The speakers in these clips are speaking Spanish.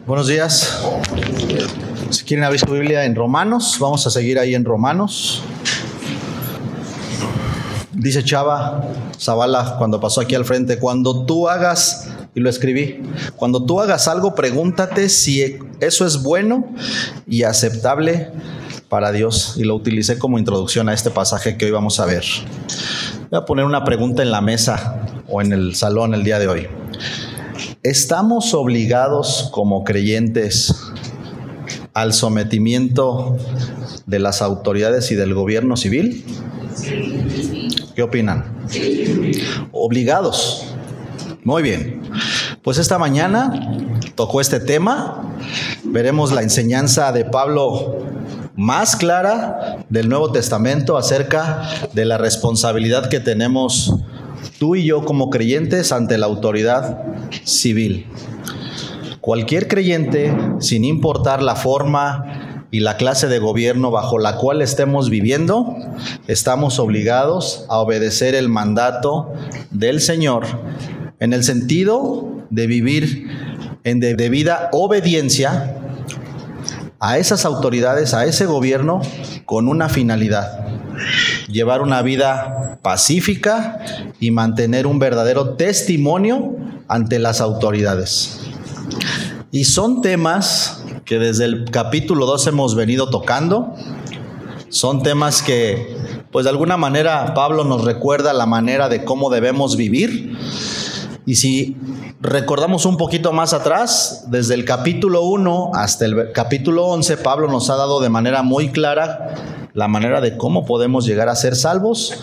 Buenos días. Si quieren abrir su Biblia en Romanos, vamos a seguir ahí en Romanos. Dice Chava Zavala cuando pasó aquí al frente, cuando tú hagas, y lo escribí, cuando tú hagas algo, pregúntate si eso es bueno y aceptable para Dios. Y lo utilicé como introducción a este pasaje que hoy vamos a ver. Voy a poner una pregunta en la mesa o en el salón el día de hoy. ¿Estamos obligados como creyentes al sometimiento de las autoridades y del gobierno civil? ¿Qué opinan? Obligados. Muy bien. Pues esta mañana tocó este tema. Veremos la enseñanza de Pablo más clara del Nuevo Testamento acerca de la responsabilidad que tenemos tú y yo como creyentes ante la autoridad civil. Cualquier creyente, sin importar la forma y la clase de gobierno bajo la cual estemos viviendo, estamos obligados a obedecer el mandato del Señor en el sentido de vivir en debida obediencia a esas autoridades, a ese gobierno, con una finalidad: llevar una vida pacífica y mantener un verdadero testimonio ante las autoridades. Y son temas que desde el capítulo 2 hemos venido tocando. Son temas que, pues de alguna manera, Pablo nos recuerda la manera de cómo debemos vivir. Y si recordamos un poquito más atrás, desde el capítulo 1 hasta el capítulo 11, Pablo nos ha dado de manera muy clara la manera de cómo podemos llegar a ser salvos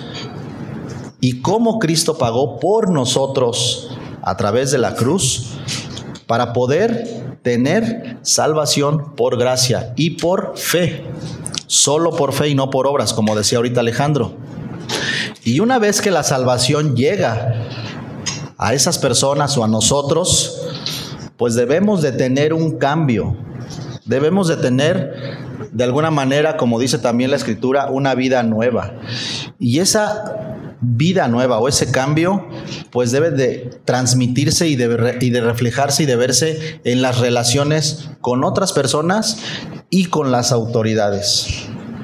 y cómo Cristo pagó por nosotros a través de la cruz para poder tener salvación por gracia y por fe, solo por fe y no por obras, como decía ahorita Alejandro. Y una vez que la salvación llega a esas personas o a nosotros, pues debemos de tener un cambio, debemos de tener de alguna manera, como dice también la Escritura, una vida nueva. Y esa vida nueva o ese cambio pues debe de transmitirse y de reflejarse y de verse en las relaciones con otras personas y con las autoridades.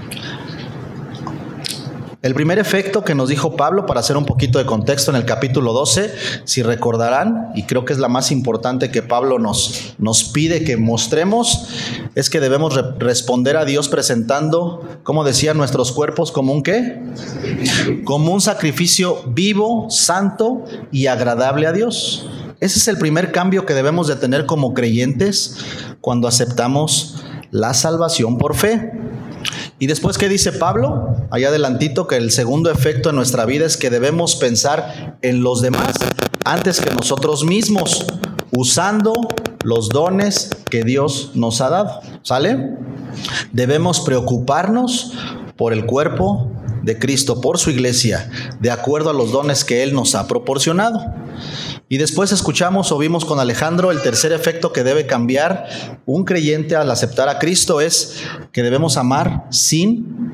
El primer efecto que nos dijo Pablo, para hacer un poquito de contexto, en el capítulo 12, si recordarán, y creo que es la más importante que Pablo nos pide que mostremos, es que debemos responder a Dios presentando, como decía, nuestros cuerpos como un ¿qué? Como un sacrificio vivo, santo y agradable a Dios. Ese es el primer cambio que debemos de tener como creyentes cuando aceptamos la salvación por fe. Y después, ¿qué dice Pablo? Allá adelantito, que el segundo efecto en nuestra vida es que debemos pensar en los demás antes que nosotros mismos, usando los dones que Dios nos ha dado. ¿Sale? Debemos preocuparnos por el cuerpo de Cristo, por su iglesia, de acuerdo a los dones que Él nos ha proporcionado. Y después escuchamos o vimos con Alejandro el tercer efecto que debe cambiar un creyente al aceptar a Cristo es que debemos amar sin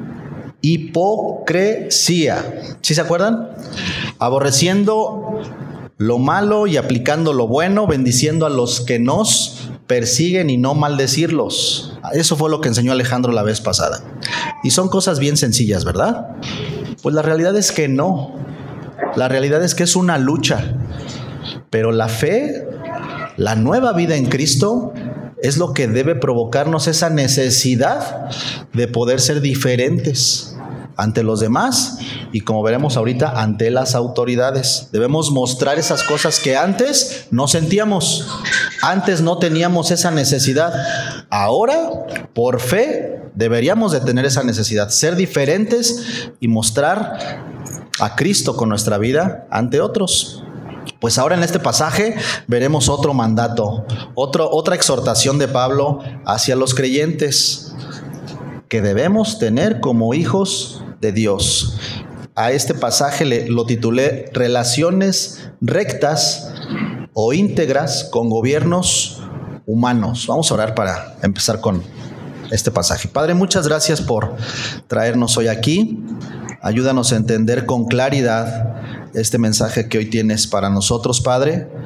hipocresía. ¿Sí se acuerdan? Aborreciendo lo malo y aplicando lo bueno, bendiciendo a los que nos persiguen y no maldecirlos. Eso fue lo que enseñó Alejandro la vez pasada. Y son cosas bien sencillas, ¿verdad? Pues la realidad es que no. La realidad es que es una lucha. Pero la fe, la nueva vida en Cristo, es lo que debe provocarnos esa necesidad de poder ser diferentes ante los demás y, como veremos ahorita, ante las autoridades. Debemos mostrar esas cosas que antes no sentíamos, antes no teníamos esa necesidad. Ahora, por fe, deberíamos de tener esa necesidad, ser diferentes y mostrar a Cristo con nuestra vida ante otros. Pues ahora en este pasaje veremos otro mandato, otra exhortación de Pablo hacia los creyentes que debemos tener como hijos de Dios. A este pasaje lo titulé Relaciones rectas o íntegras con gobiernos humanos. Vamos a orar para empezar con este pasaje. Padre, muchas gracias por traernos hoy aquí. Ayúdanos a entender con claridad este mensaje que hoy tienes para nosotros, Padre.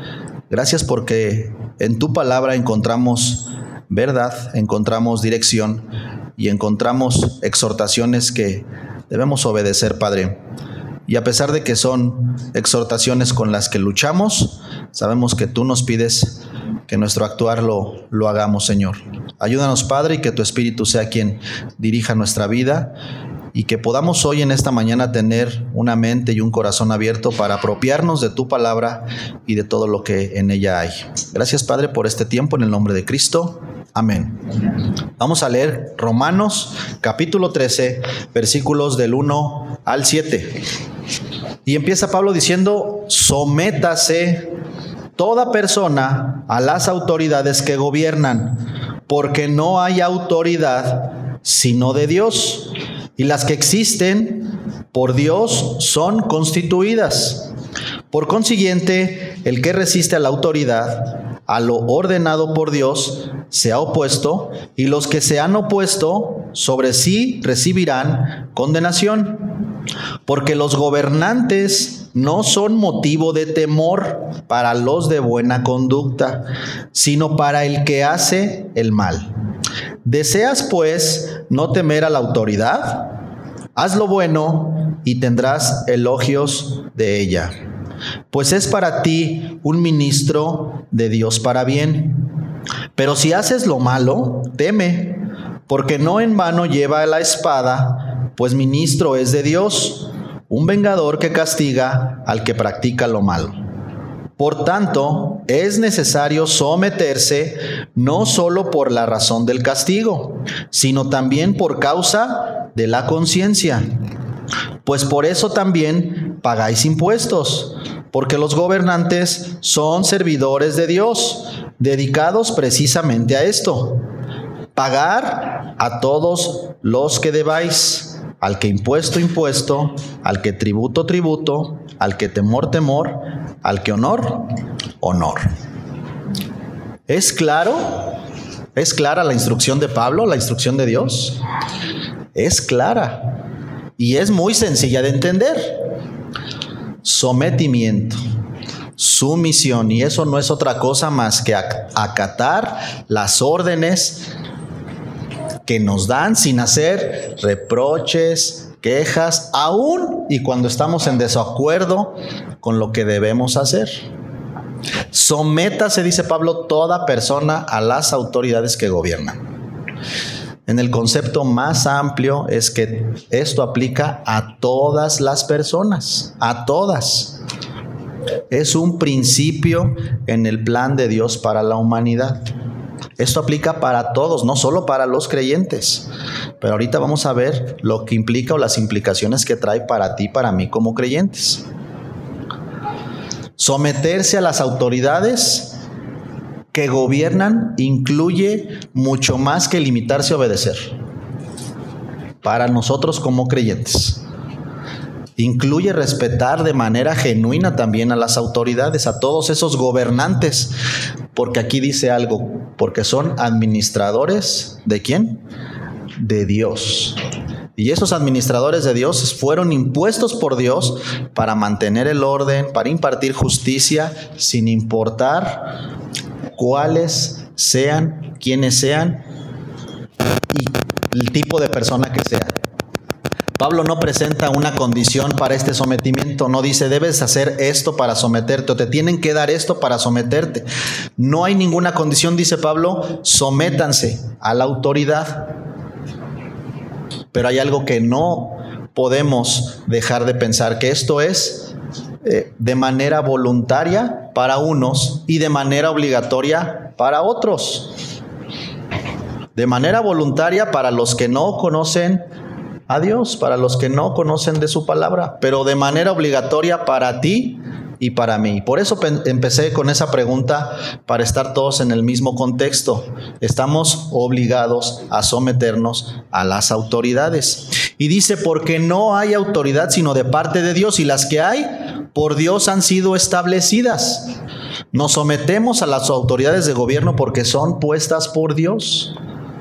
Gracias porque en tu palabra encontramos verdad, encontramos dirección y encontramos exhortaciones que debemos obedecer, Padre. Y a pesar de que son exhortaciones con las que luchamos, sabemos que tú nos pides que nuestro actuar lo hagamos, Señor. Ayúdanos, Padre, y que tu Espíritu sea quien dirija nuestra vida y que podamos hoy en esta mañana tener una mente y un corazón abierto para apropiarnos de tu palabra y de todo lo que en ella hay. Gracias, Padre, por este tiempo en el nombre de Cristo. Amén. Vamos a leer Romanos capítulo 13, versículos del 1 al 7. Y empieza Pablo diciendo: sométase toda persona a las autoridades que gobiernan, porque no hay autoridad sino de Dios, y las que existen por Dios son constituidas. Por consiguiente, el que resiste a la autoridad, a lo ordenado por Dios, se ha opuesto, y los que se han opuesto sobre sí recibirán condenación. Porque los gobernantes no son motivo de temor para los de buena conducta, sino para el que hace el mal. ¿Deseas, pues, no temer a la autoridad? Haz lo bueno y tendrás elogios de ella, pues es para ti un ministro de Dios para bien. Pero si haces lo malo, teme, porque no en vano lleva la espada, pues ministro es de Dios, un vengador que castiga al que practica lo malo. Por tanto, es necesario someterse no solo por la razón del castigo, sino también por causa de la conciencia. Pues por eso también pagáis impuestos, porque los gobernantes son servidores de Dios, dedicados precisamente a esto: pagar a todos los que debáis, al que impuesto, impuesto, al que tributo, tributo, al que temor, temor, al que honor, honor. ¿Es claro? ¿Es clara la instrucción de Pablo, la instrucción de Dios? Es clara y es muy sencilla de entender. Sometimiento, sumisión, y eso no es otra cosa más que acatar las órdenes que nos dan sin hacer reproches, quejas, aún y cuando estamos en desacuerdo con lo que debemos hacer. Sométase, dice Pablo, toda persona a las autoridades que gobiernan. En el concepto más amplio es que esto aplica a todas las personas, a todas. Es un principio en el plan de Dios para la humanidad. Esto aplica para todos, no solo para los creyentes. Pero ahorita vamos a ver lo que implica o las implicaciones que trae para ti y para mí como creyentes. Someterse a las autoridades que gobiernan incluye mucho más que limitarse a obedecer. Para nosotros como creyentes. Incluye respetar de manera genuina también a las autoridades, a todos esos gobernantes, porque aquí dice algo, porque son administradores ¿de quién? De Dios. Y esos administradores de Dios fueron impuestos por Dios para mantener el orden, para impartir justicia, sin importar cuáles sean, quiénes sean y el tipo de persona que sea. Pablo no presenta una condición para este sometimiento, no dice debes hacer esto para someterte o te tienen que dar esto para someterte. No hay ninguna condición, dice Pablo, sométanse a la autoridad. Pero hay algo que no podemos dejar de pensar, que esto es de manera voluntaria para unos y de manera obligatoria para otros. De manera voluntaria para los que no conocen a Dios, para los que no conocen de su palabra, pero de manera obligatoria para ti y para mí. Por eso empecé con esa pregunta, para estar todos en el mismo contexto. Estamos obligados a someternos a las autoridades. Y dice, porque no hay autoridad sino de parte de Dios, y las que hay por Dios han sido establecidas. Nos sometemos a las autoridades de gobierno porque son puestas por Dios.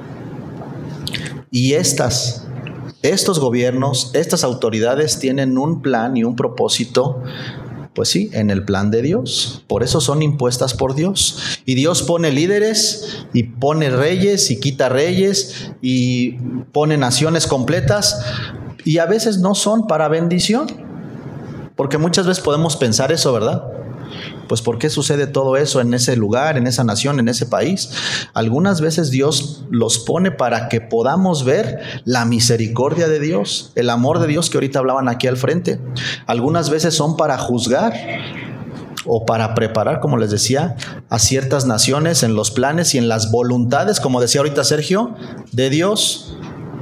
Y estos gobiernos, estas autoridades tienen un plan y un propósito Pues sí, en el plan de Dios. Por eso son impuestas por Dios. Y Dios pone líderes y pone reyes y quita reyes y pone naciones completas, y a veces no son para bendición. Porque muchas veces podemos pensar eso, ¿verdad? Pues ¿por qué sucede todo eso en ese lugar, en esa nación, en ese país? Algunas veces Dios los pone para que podamos ver la misericordia de Dios, el amor de Dios que ahorita hablaban aquí al frente. Algunas veces son para juzgar o para preparar, como les decía, a ciertas naciones en los planes y en las voluntades, como decía ahorita Sergio, de Dios.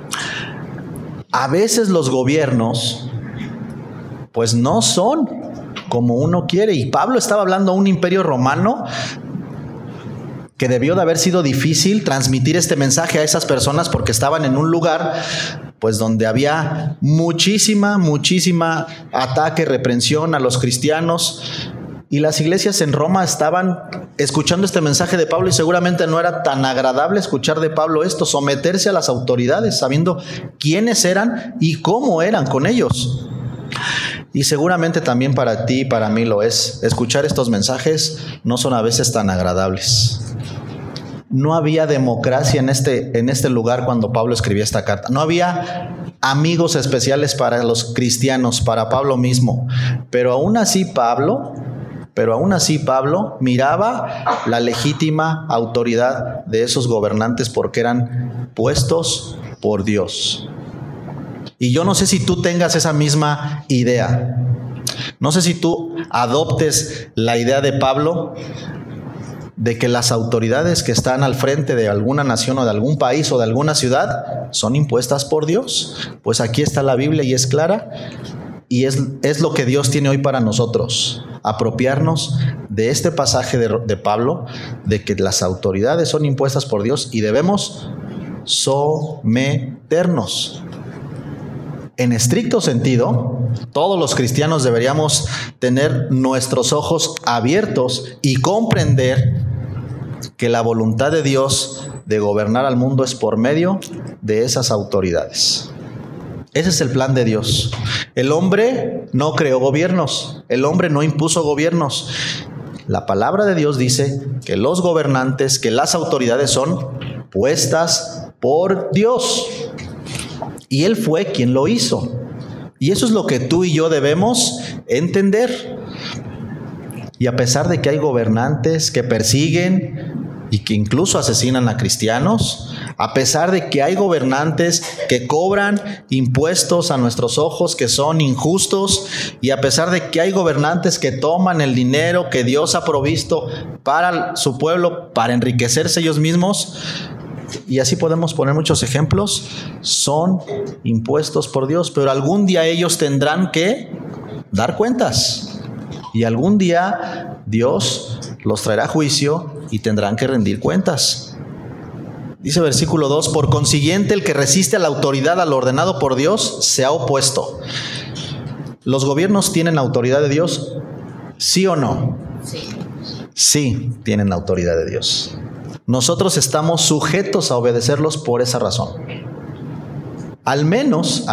A veces los gobiernos pues no son como uno quiere, y Pablo estaba hablando a un imperio romano que debió de haber sido difícil transmitir este mensaje a esas personas, porque estaban en un lugar pues donde había muchísima ataque, reprensión a los cristianos, y las iglesias en Roma estaban escuchando este mensaje de Pablo, y seguramente no era tan agradable escuchar de Pablo esto, someterse a las autoridades sabiendo quiénes eran y cómo eran con ellos. Y seguramente también para ti y para mí lo es. Escuchar estos mensajes no son a veces tan agradables. No había democracia en este lugar cuando Pablo escribía esta carta. No había amigos especiales para los cristianos, para Pablo mismo. Pero aún así Pablo miraba la legítima autoridad de esos gobernantes, porque eran puestos por Dios. Y yo no sé si tú tengas esa misma idea. No sé si tú adoptes la idea de Pablo de que las autoridades que están al frente de alguna nación o de algún país o de alguna ciudad son impuestas por Dios. Pues aquí está la Biblia y es clara, y es lo que Dios tiene hoy para nosotros. Apropiarnos de este pasaje de Pablo, de que las autoridades son impuestas por Dios y debemos someternos. En estricto sentido, todos los cristianos deberíamos tener nuestros ojos abiertos y comprender que la voluntad de Dios de gobernar al mundo es por medio de esas autoridades. Ese es el plan de Dios. El hombre no creó gobiernos, el hombre no impuso gobiernos. La palabra de Dios dice que los gobernantes, que las autoridades son puestas por Dios. Y Él fue quien lo hizo. Y eso es lo que tú y yo debemos entender. Y a pesar de que hay gobernantes que persiguen y que incluso asesinan a cristianos, a pesar de que hay gobernantes que cobran impuestos a nuestros ojos que son injustos, y a pesar de que hay gobernantes que toman el dinero que Dios ha provisto para su pueblo, para enriquecerse ellos mismos, y así podemos poner muchos ejemplos, son impuestos por Dios, pero algún día ellos tendrán que dar cuentas, y algún día Dios los traerá a juicio y tendrán que rendir cuentas. Dice versículo 2, por consiguiente el que resiste a la autoridad, a lo ordenado por Dios, se ha opuesto. ¿Los gobiernos tienen autoridad de Dios? ¿Sí o no? Sí, tienen la autoridad de Dios. Nosotros estamos sujetos a obedecerlos por esa razón. Al menos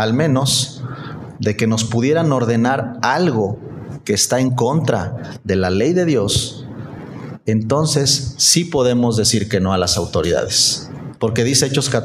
de que nos pudieran ordenar algo que está en contra de la ley de Dios, entonces sí podemos decir que no a las autoridades. Porque dice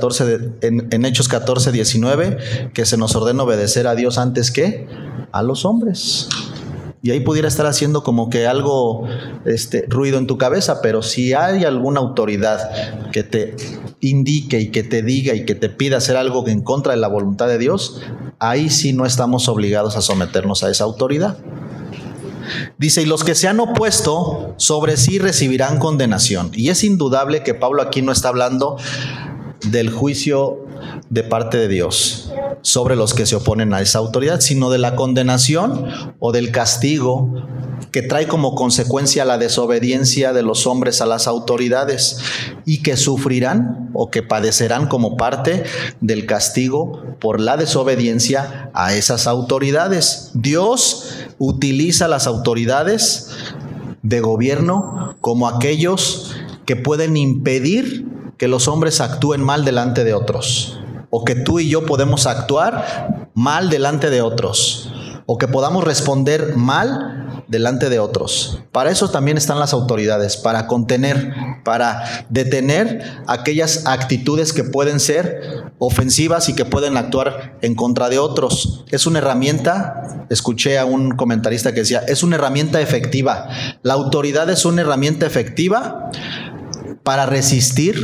en Hechos 14, 19, que se nos ordena obedecer a Dios antes que a los hombres. Y ahí pudiera estar haciendo como que algo ruido en tu cabeza, pero si hay alguna autoridad que te indique y que te diga y que te pida hacer algo en contra de la voluntad de Dios, ahí sí no estamos obligados a someternos a esa autoridad. Dice, y los que se han opuesto sobre sí recibirán condenación. Y es indudable que Pablo aquí no está hablando del juicio de parte de Dios sobre los que se oponen a esa autoridad, sino de la condenación o del castigo que trae como consecuencia la desobediencia de los hombres a las autoridades, y que sufrirán o que padecerán como parte del castigo por la desobediencia a esas autoridades. Dios utiliza las autoridades de gobierno como aquellos que pueden impedir que los hombres actúen mal delante de otros, o que tú y yo podemos actuar mal delante de otros, o que podamos responder mal delante de otros. Para eso también están las autoridades, para contener, para detener aquellas actitudes que pueden ser ofensivas y que pueden actuar en contra de otros. Es una herramienta, escuché a un comentarista que decía, es una herramienta efectiva. La autoridad es una herramienta efectiva para resistir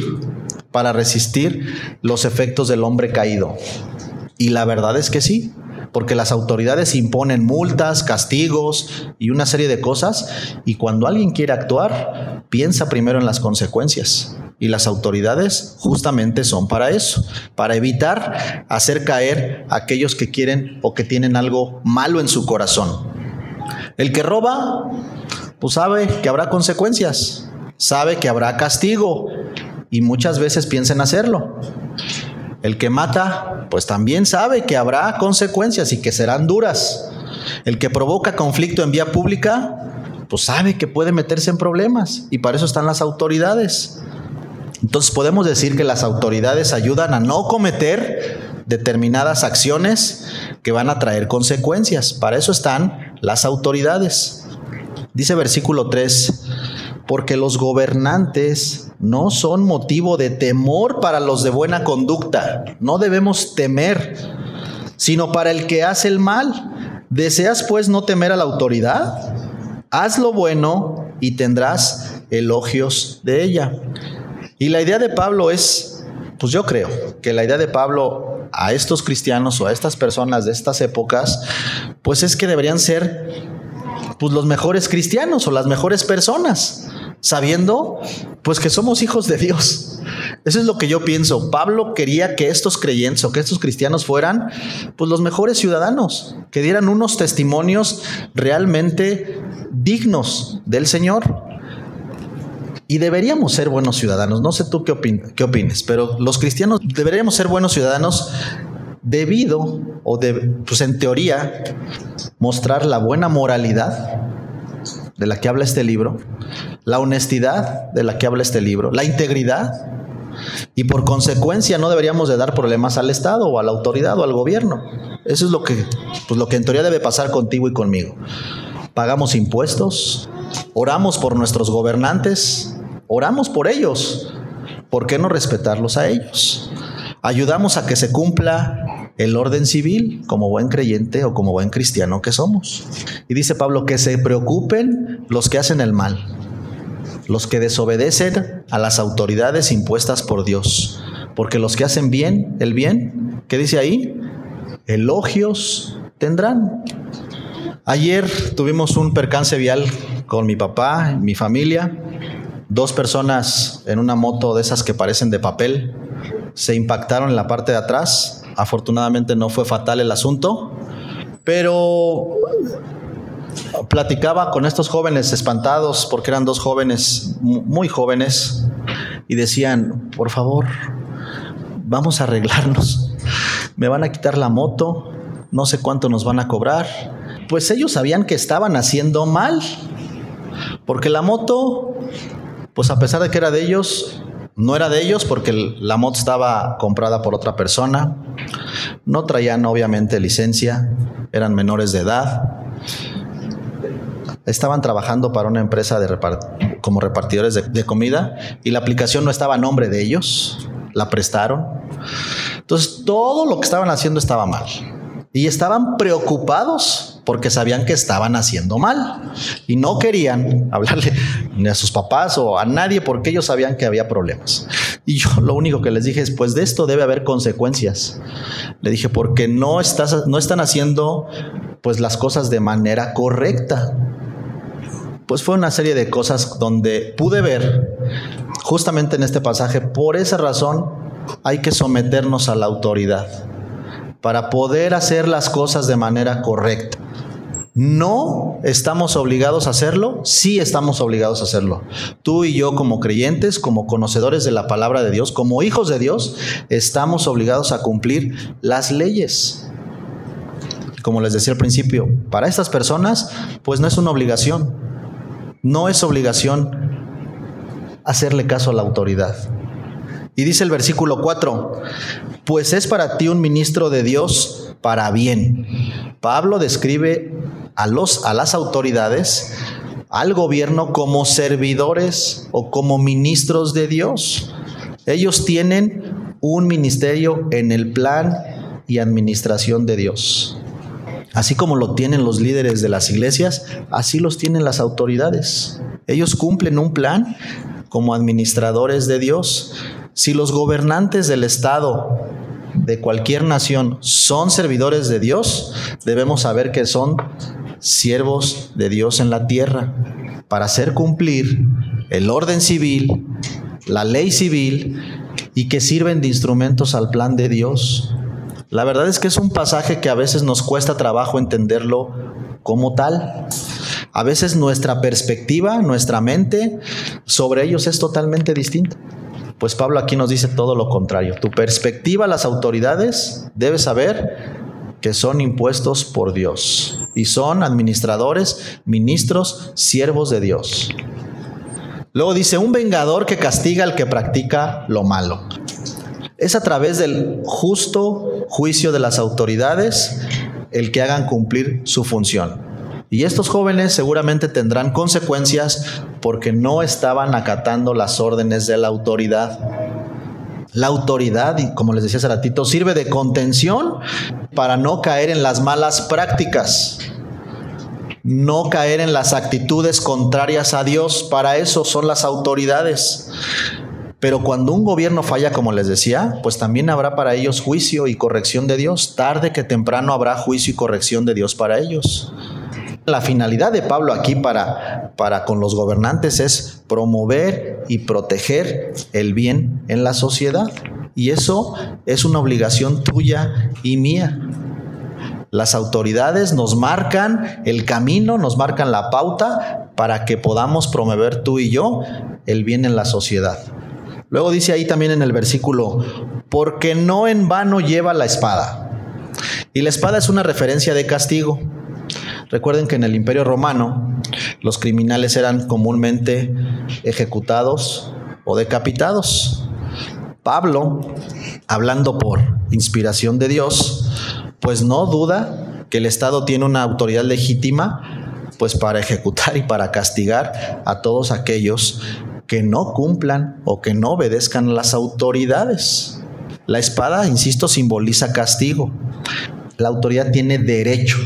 los efectos del hombre caído. Y la verdad es que sí, porque las autoridades imponen multas, castigos y una serie de cosas, y cuando alguien quiere actuar, piensa primero en las consecuencias. Y las autoridades justamente son para eso, para evitar hacer caer a aquellos que quieren o que tienen algo malo en su corazón. El que roba, pues sabe que habrá consecuencias, sabe que habrá castigo, y muchas veces piensa en hacerlo. El que mata, pues también sabe que habrá consecuencias y que serán duras. El que provoca conflicto en vía pública, pues sabe que puede meterse en problemas, y para eso están las autoridades. Entonces podemos decir que las autoridades ayudan a no cometer determinadas acciones que van a traer consecuencias. Para eso están las autoridades. Dice versículo 3, porque los gobernantes no son motivo de temor para los de buena conducta. No debemos temer, sino para el que hace el mal. ¿Deseas pues no temer a la autoridad? Haz lo bueno y tendrás elogios de ella. Y la idea de Pablo es, pues yo creo que la idea de Pablo a estos cristianos o a estas personas de estas épocas, pues es que deberían ser pues los mejores cristianos o las mejores personas, sabiendo pues que somos hijos de Dios. Eso es lo que yo pienso. Pablo quería que estos creyentes o que estos cristianos fueran pues los mejores ciudadanos, que dieran unos testimonios realmente dignos del Señor. Y deberíamos ser buenos ciudadanos. No sé tú qué opines, pero los cristianos deberíamos ser buenos ciudadanos debido pues en teoría, mostrar la buena moralidad de la que habla este libro, la honestidad de la que habla este libro, la integridad, y por consecuencia no deberíamos de dar problemas al Estado o a la autoridad o al gobierno. Eso es lo que en teoría debe pasar contigo y conmigo. Pagamos impuestos, oramos por nuestros gobernantes, oramos por ellos. ¿Por qué no respetarlos a ellos? Ayudamos a que se cumpla el orden civil como buen creyente o como buen cristiano que somos. Y dice Pablo que se preocupen los que hacen el mal, los que desobedecen a las autoridades impuestas por Dios, porque los que hacen bien, el bien, ¿qué dice ahí? Elogios tendrán. Ayer tuvimos un percance vial con mi papá, mi familia. 2 personas en una moto de esas que parecen de papel se impactaron en la parte de atrás. Afortunadamente no fue fatal el asunto, pero platicaba con estos jóvenes espantados porque eran 2 jóvenes muy jóvenes y decían, por favor, vamos a arreglarnos. Me van a quitar la moto, no sé cuánto nos van a cobrar. Pues ellos sabían que estaban haciendo mal, porque la moto, pues a pesar de que era de ellos, no era de ellos porque la moto estaba comprada por otra persona, no traían obviamente licencia, eran menores de edad, estaban trabajando para una empresa como repartidores de comida y la aplicación no estaba a nombre de ellos, la prestaron. Entonces todo lo que estaban haciendo estaba mal. Y estaban preocupados porque sabían que estaban haciendo mal y no querían hablarle ni a sus papás o a nadie porque ellos sabían que había problemas. Y yo lo único que les dije es, pues de esto debe haber consecuencias. Le dije, porque no están haciendo pues las cosas de manera correcta. Pues fue una serie de cosas donde pude ver justamente en este pasaje, por esa razón hay que someternos a la autoridad para poder hacer las cosas de manera correcta. ¿No estamos obligados a hacerlo? Sí estamos obligados a hacerlo. Tú y yo como creyentes, como conocedores de la palabra de Dios, como hijos de Dios, estamos obligados a cumplir las leyes. Como les decía al principio, para estas personas, pues no es una obligación. No es obligación hacerle caso a la autoridad. Y dice el versículo 4, pues es para ti un ministro de Dios para bien. Pablo describe a las autoridades, al gobierno, como servidores o como ministros de Dios. Ellos tienen un ministerio en el plan y administración de Dios. Así como lo tienen los líderes de las iglesias, así los tienen las autoridades. Ellos cumplen un plan como administradores de Dios. Si los gobernantes del Estado de cualquier nación son servidores de Dios, debemos saber que son siervos de Dios en la tierra para hacer cumplir el orden civil, la ley civil, y que sirven de instrumentos al plan de Dios. La verdad es que es un pasaje que a veces nos cuesta trabajo entenderlo como tal. A veces nuestra perspectiva, nuestra mente sobre ellos es totalmente distinta. Pues Pablo aquí nos dice todo lo contrario. Tu perspectiva a las autoridades, debes saber que son impuestos por Dios y son administradores, ministros, siervos de Dios. Luego dice, un vengador que castiga al que practica lo malo. Es a través del justo juicio de las autoridades el que hagan cumplir su función. Y estos jóvenes seguramente tendrán consecuencias porque no estaban acatando las órdenes de la autoridad. La autoridad, y como les decía hace ratito, sirve de contención para no caer en las malas prácticas, no caer en las actitudes contrarias a Dios. Para eso son las autoridades. Pero cuando un gobierno falla, como les decía, pues también habrá para ellos juicio y corrección de Dios. Tarde que temprano habrá juicio y corrección de Dios para ellos. La finalidad de Pablo aquí para con los gobernantes es promover y proteger el bien en la sociedad. Y eso es una obligación tuya y mía. Las autoridades nos marcan el camino, nos marcan la pauta para que podamos promover tú y yo el bien en la sociedad. Luego dice ahí también en el versículo, porque no en vano lleva la espada. Y la espada es una referencia de castigo. Recuerden que en el Imperio Romano los criminales eran comúnmente ejecutados o decapitados. Pablo, hablando por inspiración de Dios, pues no duda que el Estado tiene una autoridad legítima pues para ejecutar y para castigar a todos aquellos que no cumplan o que no obedezcan a las autoridades. La espada, insisto, simboliza castigo. La autoridad tiene derecho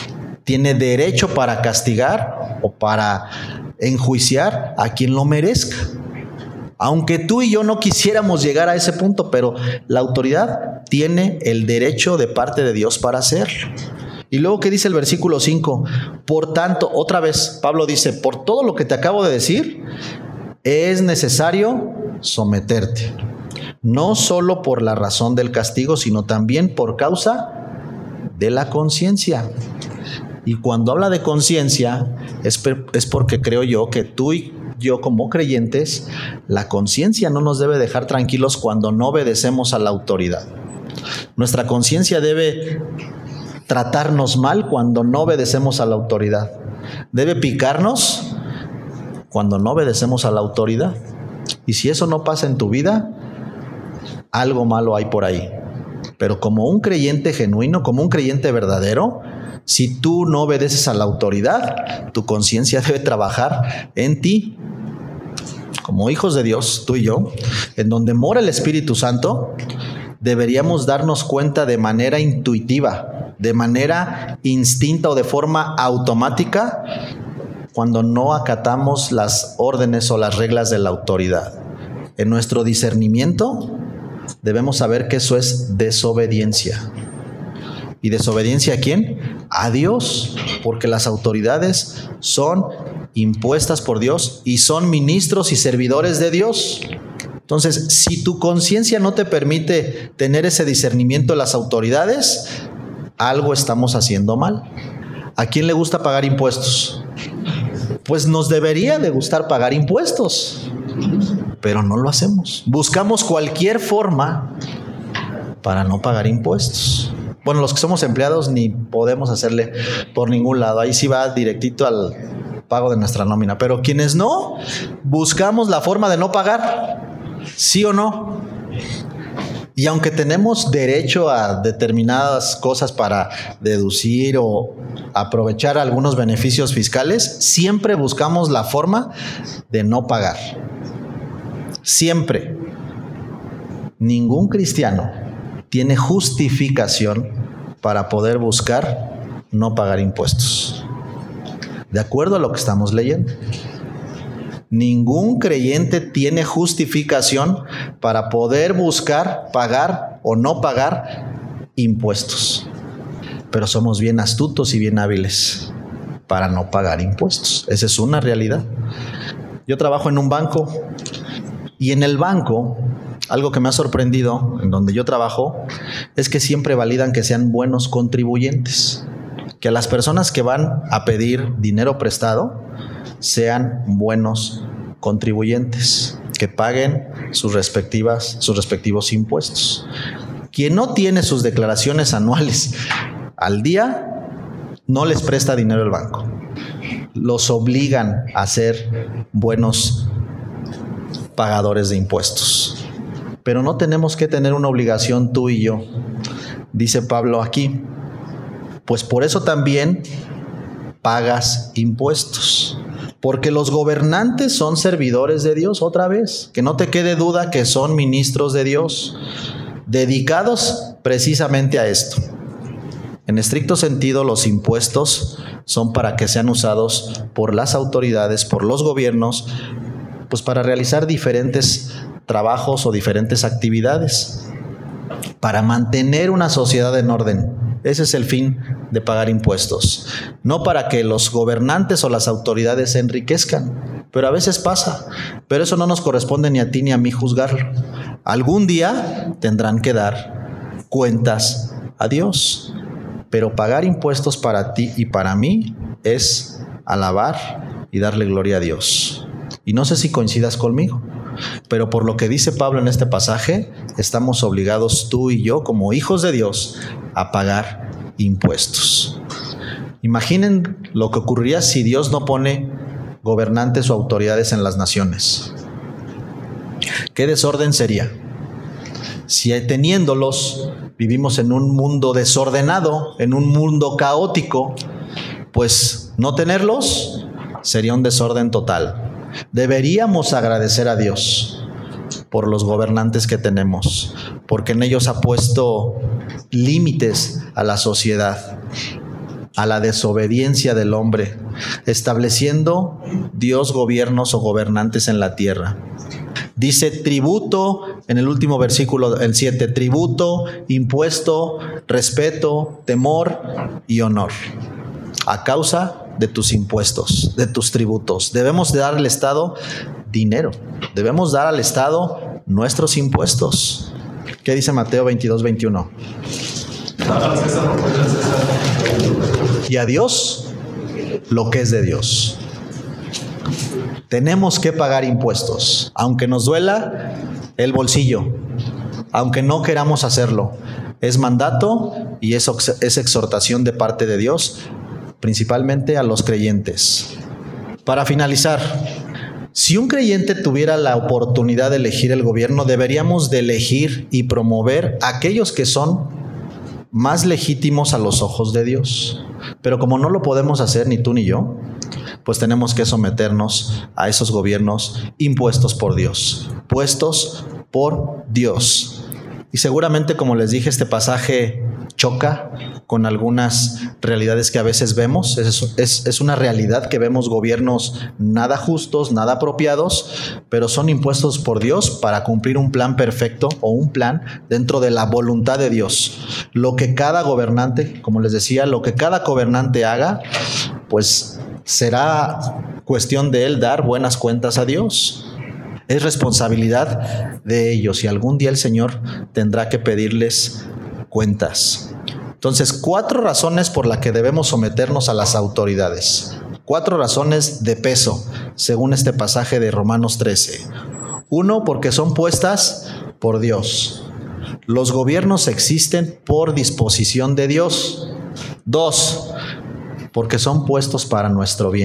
para castigar o para enjuiciar a quien lo merezca. Aunque tú y yo no quisiéramos llegar a ese punto, pero la autoridad tiene el derecho de parte de Dios para hacerlo. Y luego, ¿qué dice el versículo 5? Por tanto, otra vez, Pablo dice, por todo lo que te acabo de decir, es necesario someterte. No solo por la razón del castigo, sino también por causa de la conciencia. Y cuando habla de conciencia, es porque creo yo que tú y yo como creyentes, la conciencia no nos debe dejar tranquilos cuando no obedecemos a la autoridad. Nuestra conciencia debe tratarnos mal cuando no obedecemos a la autoridad. Debe picarnos cuando no obedecemos a la autoridad. Y si eso no pasa en tu vida, algo malo hay por ahí. Pero como un creyente genuino, como un creyente verdadero, si tú no obedeces a la autoridad, tu conciencia debe trabajar en ti. Como hijos de Dios, tú y yo, en donde mora el Espíritu Santo, deberíamos darnos cuenta de manera intuitiva, de manera instinta o de forma automática, cuando no acatamos las órdenes o las reglas de la autoridad. En nuestro discernimiento debemos saber que eso es desobediencia. ¿Y desobediencia a quién? A Dios, porque las autoridades son impuestas por Dios y son ministros y servidores de Dios. Entonces, si tu conciencia no te permite tener ese discernimiento de las autoridades, algo estamos haciendo mal. ¿A quién le gusta pagar impuestos? Pues nos debería de gustar pagar impuestos, pero no lo hacemos. Buscamos cualquier forma para no pagar impuestos. Bueno, los que somos empleados ni podemos hacerle por ningún lado. Ahí sí va directito al pago de nuestra nómina. Pero quienes no, buscamos la forma de no pagar. ¿Sí o no? Y aunque tenemos derecho a determinadas cosas para deducir o aprovechar algunos beneficios fiscales, siempre buscamos la forma de no pagar. Siempre. Ningún cristiano tiene justificación para poder buscar no pagar impuestos. De acuerdo a lo que estamos leyendo. Ningún creyente tiene justificación para poder buscar pagar o no pagar impuestos. Pero somos bien astutos y bien hábiles para no pagar impuestos. Esa es una realidad. Yo trabajo en un banco y en el banco, algo que me ha sorprendido en donde yo trabajo, es que siempre validan que sean buenos contribuyentes. Que a las personas que van a pedir dinero prestado sean buenos contribuyentes, que paguen sus respectivos impuestos. Quien no tiene sus declaraciones anuales al día, no les presta dinero al banco. Los obligan a ser buenos pagadores de impuestos. Pero no tenemos que tener una obligación tú y yo, dice Pablo aquí. Pues por eso también pagas impuestos. Porque los gobernantes son servidores de Dios, otra vez. Que no te quede duda que son ministros de Dios, dedicados precisamente a esto. En estricto sentido, los impuestos son para que sean usados por las autoridades, por los gobiernos, pues para realizar diferentes trabajos o diferentes actividades, para mantener una sociedad en orden. Ese es el fin de pagar impuestos. No para que los gobernantes o las autoridades se enriquezcan, pero a veces pasa. Pero eso no nos corresponde ni a ti ni a mí juzgarlo. Algún día tendrán que dar cuentas a Dios. Pero pagar impuestos para ti y para mí es alabar y darle gloria a Dios. Y no sé si coincidas conmigo, pero por lo que dice Pablo en este pasaje, estamos obligados tú y yo como hijos de Dios a pagar impuestos. Imaginen lo que ocurriría si Dios no pone gobernantes o autoridades en las naciones. ¿Qué desorden sería? Si teniéndolos vivimos en un mundo desordenado, en un mundo caótico, pues no tenerlos sería un desorden total. Deberíamos agradecer a Dios por los gobernantes que tenemos, porque en ellos ha puesto límites a la sociedad, a la desobediencia del hombre, estableciendo Dios gobiernos o gobernantes en la tierra. Dice tributo, en el último versículo, el 7, tributo, impuesto, respeto, temor y honor. A causa de tus impuestos, de tus tributos. Debemos dar al Estado dinero. Debemos dar al Estado nuestros impuestos. ¿Qué dice Mateo 22:21? Y a Dios lo que es de Dios. Tenemos que pagar impuestos, aunque nos duela el bolsillo, aunque no queramos hacerlo. Es mandato y es exhortación de parte de Dios, principalmente a los creyentes. Para finalizar, si un creyente tuviera la oportunidad de elegir el gobierno, deberíamos de elegir y promover aquellos que son más legítimos a los ojos de Dios. Pero como no lo podemos hacer ni tú ni yo, pues tenemos que someternos a esos gobiernos impuestos por Dios, puestos por Dios. Y seguramente, como les dije, este pasaje choca con algunas realidades que a veces vemos. Es una realidad que vemos gobiernos nada justos, nada apropiados, pero son impuestos por Dios para cumplir un plan perfecto o un plan dentro de la voluntad de Dios. Lo que cada gobernante, como les decía, lo que cada gobernante haga, pues será cuestión de él dar buenas cuentas a Dios. Es responsabilidad de ellos y algún día el Señor tendrá que pedirles cuentas. Entonces, 4 razones por las que debemos someternos a las autoridades. 4 razones de peso, según este pasaje de Romanos 13. 1, porque son puestas por Dios. Los gobiernos existen por disposición de Dios. 2, porque son puestos para nuestro bien.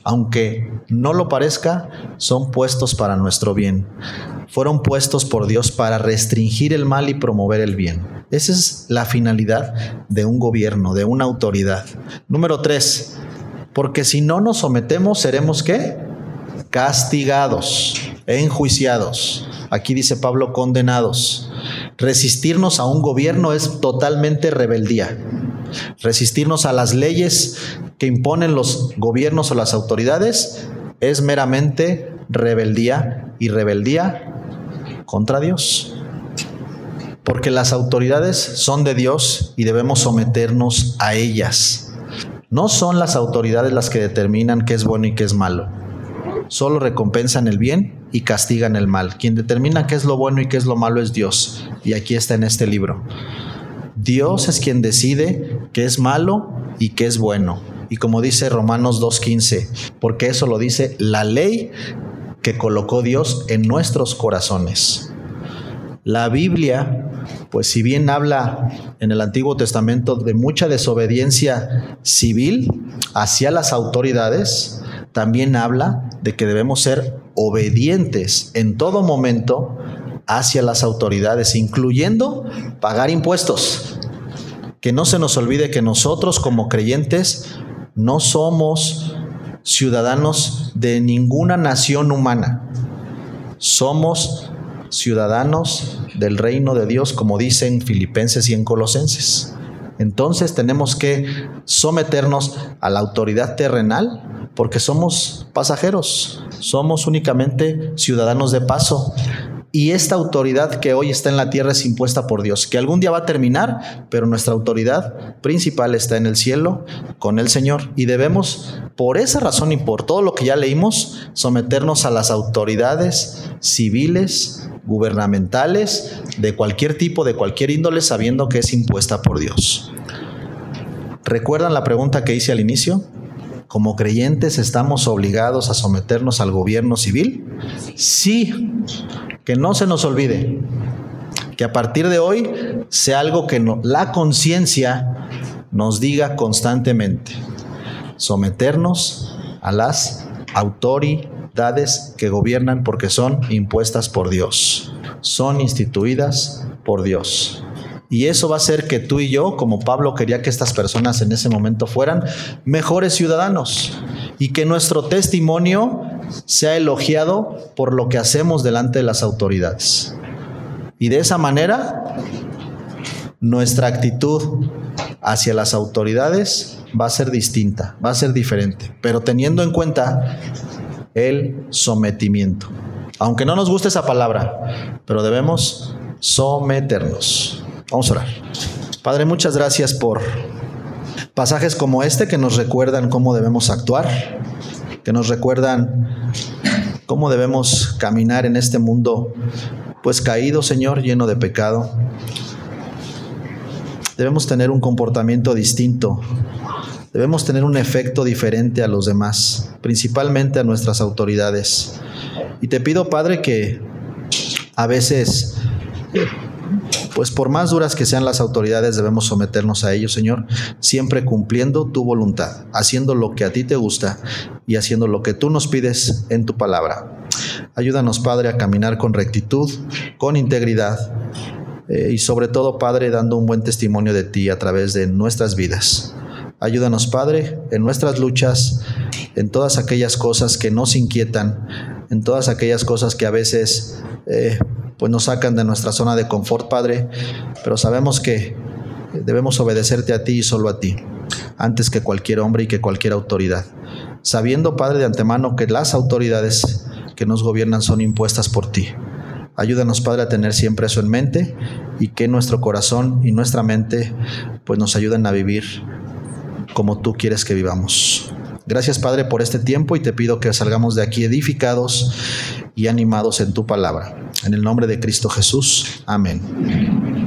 aunque no lo parezca, son puestos para nuestro bien. Fueron puestos por Dios para restringir el mal y promover el bien. Esa es la finalidad de un gobierno, de una autoridad. Número 3, porque si no nos sometemos, seremos ¿qué? Castigados, enjuiciados. Aquí dice Pablo, condenados. Resistirnos a un gobierno es totalmente rebeldía. Resistirnos a las leyes que imponen los gobiernos o las autoridades es meramente rebeldía, y rebeldía contra Dios. Porque las autoridades son de Dios y debemos someternos a ellas. No son las autoridades las que determinan qué es bueno y qué es malo. Solo recompensan el bien y castigan el mal. Quien determina qué es lo bueno y qué es lo malo es Dios. Y aquí está en este libro. Dios es quien decide qué es malo y qué es bueno. Y como dice Romanos 2:15, porque eso lo dice la ley que colocó Dios en nuestros corazones. La Biblia, pues si bien habla en el Antiguo Testamento de mucha desobediencia civil hacia las autoridades, también habla de que debemos ser obedientes en todo momento hacia las autoridades, incluyendo pagar impuestos. Que no se nos olvide que nosotros como creyentes no somos ciudadanos de ninguna nación humana. Somos ciudadanos del reino de Dios, como dice en Filipenses y en Colosenses. Entonces tenemos que someternos a la autoridad terrenal porque somos pasajeros, somos únicamente ciudadanos de paso. Y esta autoridad que hoy está en la tierra es impuesta por Dios, que algún día va a terminar, pero nuestra autoridad principal está en el cielo con el Señor. Y debemos, por esa razón y por todo lo que ya leímos, someternos a las autoridades civiles, gubernamentales, de cualquier tipo, de cualquier índole, sabiendo que es impuesta por Dios. ¿Recuerdan la pregunta que hice al inicio? ¿Como creyentes estamos obligados a someternos al gobierno civil? Sí. Que no se nos olvide, que a partir de hoy sea algo que la conciencia nos diga constantemente. Someternos a las autoridades que gobiernan porque son impuestas por Dios, son instituidas por Dios. Y eso va a hacer que tú y yo, como Pablo quería que estas personas en ese momento fueran mejores ciudadanos y que nuestro testimonio sea elogiado por lo que hacemos delante de las autoridades. Y de esa manera, nuestra actitud hacia las autoridades va a ser distinta, va a ser diferente, pero teniendo en cuenta el sometimiento. Aunque no nos guste esa palabra, pero debemos someternos. Vamos a orar. Padre, muchas gracias por pasajes como este que nos recuerdan cómo debemos actuar, que nos recuerdan cómo debemos caminar en este mundo pues caído, Señor, lleno de pecado. Debemos tener un comportamiento distinto, debemos tener un efecto diferente a los demás, principalmente a nuestras autoridades. Y te pido, Padre, que a veces, pues por más duras que sean las autoridades, debemos someternos a ellos, Señor, siempre cumpliendo tu voluntad, haciendo lo que a ti te gusta y haciendo lo que tú nos pides en tu palabra. Ayúdanos, Padre, a caminar con rectitud, con integridad y sobre todo, Padre, dando un buen testimonio de ti a través de nuestras vidas. Ayúdanos, Padre, en nuestras luchas, en todas aquellas cosas que nos inquietan, en todas aquellas cosas que a veces pues nos sacan de nuestra zona de confort, Padre, pero sabemos que debemos obedecerte a ti y solo a ti, antes que cualquier hombre y que cualquier autoridad, sabiendo, Padre, de antemano que las autoridades que nos gobiernan son impuestas por ti. Ayúdanos, Padre, a tener siempre eso en mente y que nuestro corazón y nuestra mente pues nos ayuden a vivir como tú quieres que vivamos. Gracias, Padre, por este tiempo y te pido que salgamos de aquí edificados y animados en tu palabra. En el nombre de Cristo Jesús. Amén.